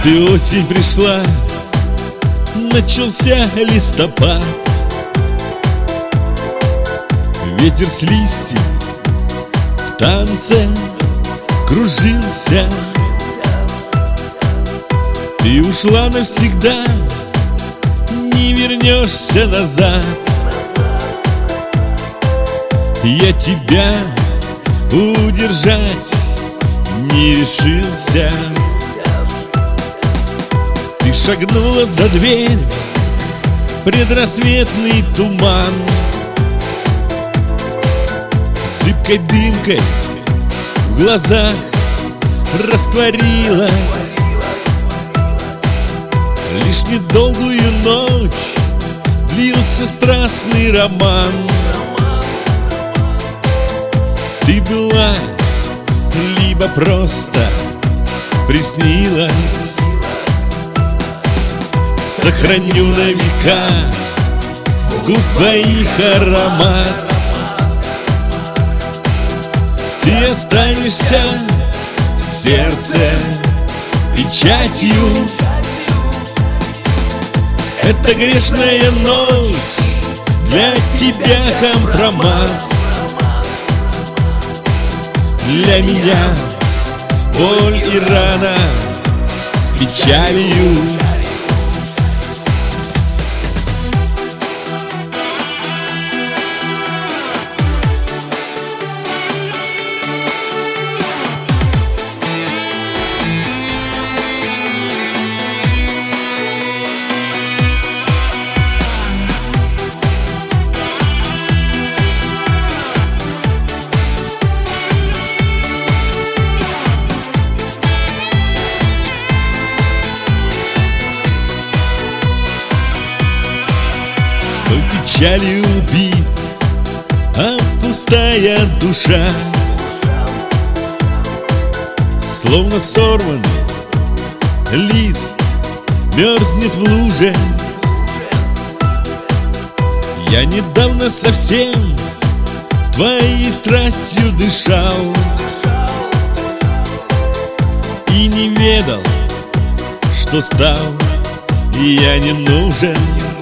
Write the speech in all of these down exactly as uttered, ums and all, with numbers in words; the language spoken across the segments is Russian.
и осень пришла, начался листопад. Ветер с листьев в танце кружился. Ты ушла навсегда, не вернешься назад. Я тебя удержать не решился. Ты шагнула за дверь, предрассветный туман. Зыбкой дымкой в глазах растворилась. Лишь недолгую ночь длился страстный роман. Ты была, либо просто приснилась. Сохраню на века губ твоих аромат. Ты останешься в сердце печатью. Это грешная ночь, для тебя компромат. Для меня боль и рана с печалью. Печалью убит, а пустая душа, словно сорванный лист, мерзнет в луже. Я недавно совсем твоей страстью дышал и не ведал, что стал я не нужен.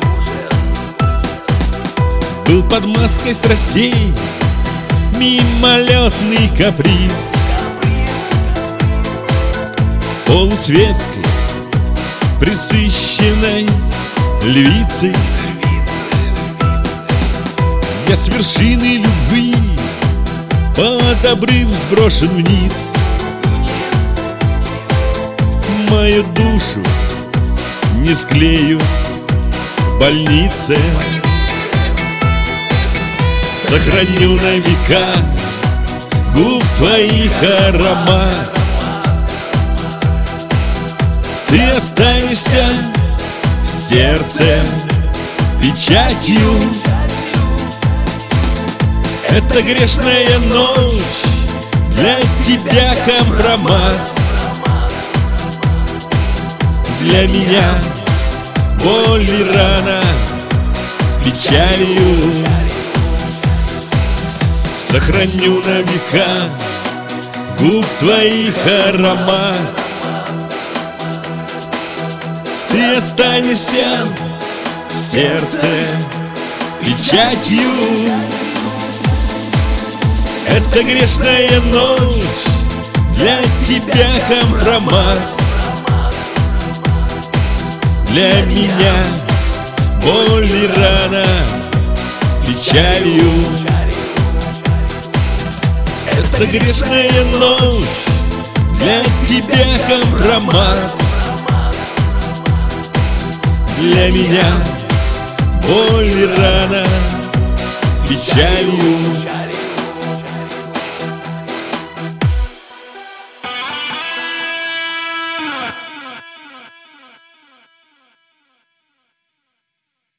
Был под маской страстей мимолетный каприз, полусветской, пресыщенной львицей. Я с вершины любви под обрыв сброшен вниз. Мою душу не склею в больнице. Сохраню на века губ твоих аромат. Ты останешься в сердце печатью. Это грешная ночь, для тебя компромат. Для меня боль и рана с печалью. Сохраню на века губ твоих аромат. Ты останешься в сердце печатью. Это грешная ночь, для тебя компромат. Для меня боль и рана с печалью. Это грешная ночь, для тебя компромат. Для меня боль и рана с печалью.